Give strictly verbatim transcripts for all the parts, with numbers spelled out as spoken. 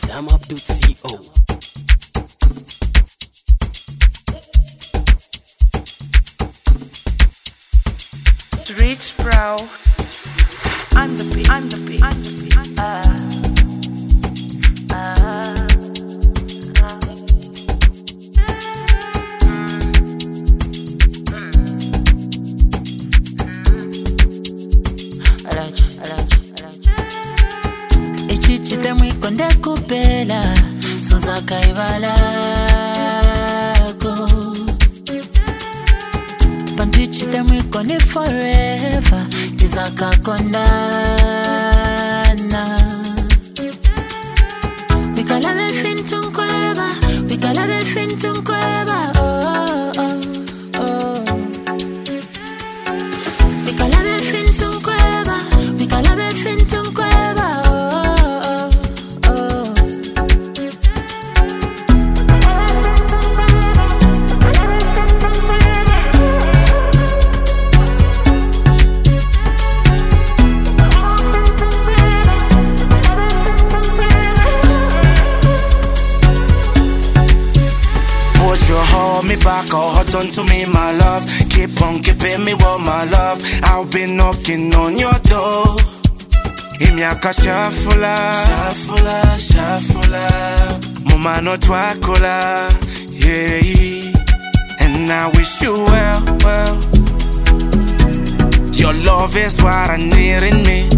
Sam Abdul C O. Rich Brow and the beat, and the beat, and the beat. Uh, uh, Ichichite mwikonde kupela Suzaka ibalako Pantichite mwikone forever Tizaka kondana Wikalave fintun kweba Wikalave fintun kweba Oh, oh, oh Wikalave fintun kweba Wikalave fintun kweba Oh, oh, oh You hold me back or hold on to me, my love. Keep on keeping me warm, my love. I'll be knocking on your door. Imiaka shafula, shafula, shafula. Mama no twakola, yeah. And I wish you well, well. Your love is what I need in me.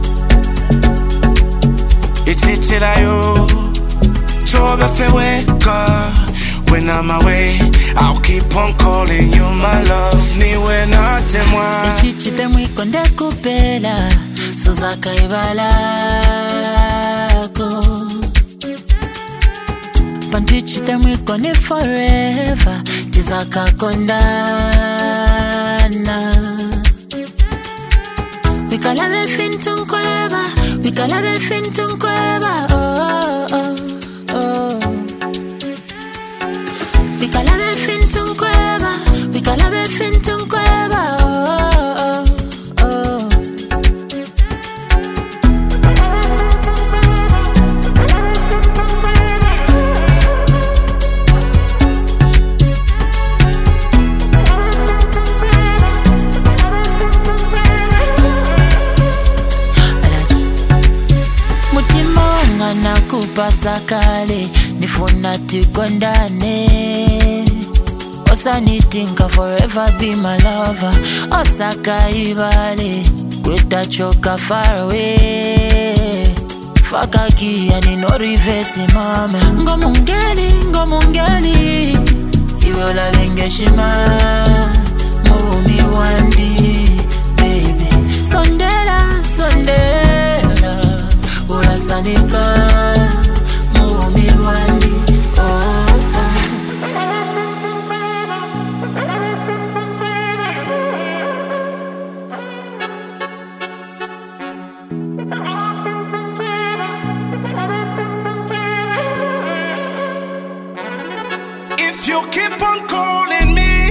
It's it's it I yo. Chobe feweka. When I'm away, I'll keep on calling you my love. Ni when I temwa. Ichichite mwikonde kupela Suzaka ibalako Pantichite mwikone forever Tizaka kondana Wikalave fintun kweba Wikalave fintun kweba Oh, oh, oh Wikalave fintun kweba Wikalave fintun kweba Oh, oh, oh Mutima wanga nakupasa kale Nifuna tukondane Osanitinka forever be my lover Osaka ibale Kweta choka far away Fakaki yani no reverse mama Ngomungeli, ngomungeli Iwe la vengeshima Mumi wandi, baby Sondela, sondela Ula sanika Mumi wandi, oh, oh If you keep on calling me,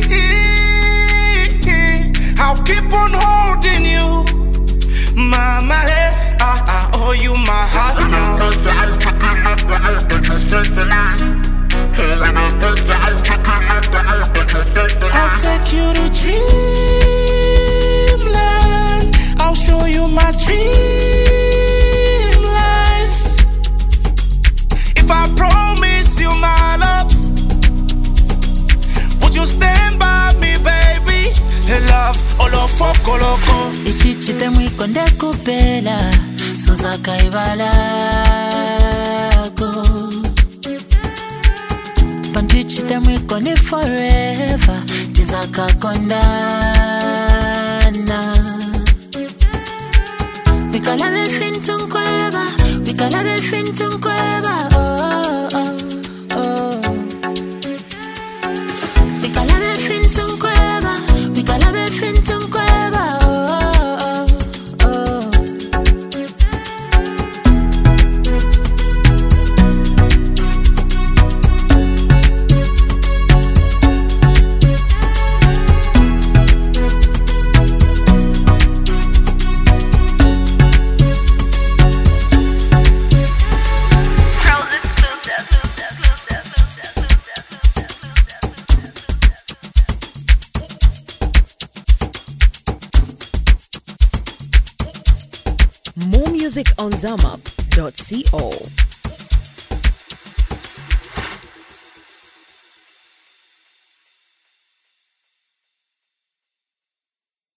I'll keep on holding you. Mama, hey, I, I owe you my heart now. I'll take you to dreamland. I'll show you my dream life. If I promise you my love, would you stand by me, baby? Hey, love, olo foko loko. Ichichite mwikonde kupela Suzaka ibalako Pantichite mwikone forever Tizaka kondana Wikalave fintun kweba Wikalave fintun kweba Oh, oh, oh Wikalave fintun kweba Wikalave fintun kweba Oh, oh, oh Pro music on zamup dot co.